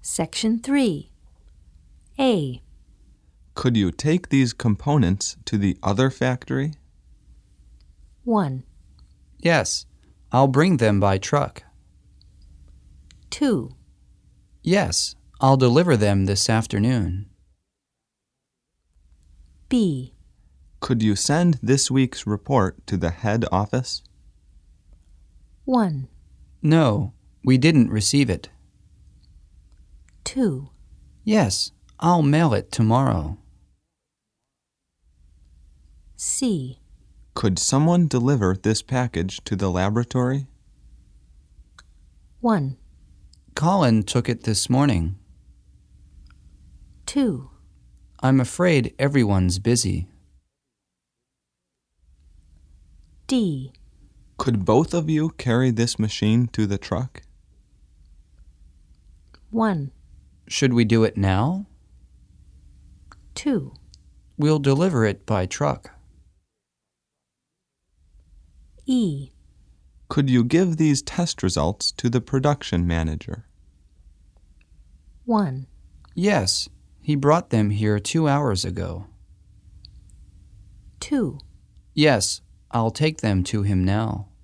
Section 3. A. Could you take these components to the other factory? 1. Yes, I'll bring them by truck. 2. Yes, I'll deliver them this afternoon. B. Could you send this week's report to the head office? 1. No, we didn't receive it. 2. Yes, I'll mail it tomorrow. C. Could someone deliver this package to the laboratory? 1. Colin took it this morning. 2. I'm afraid everyone's busy. D. Could both of you carry this machine to the truck? 1. Should we do it now? 2. We'll deliver it by truck. E. Could you give these test results to the production manager? 1. Yes, he brought them here 2 hours ago. 2. Yes, I'll take them to him now.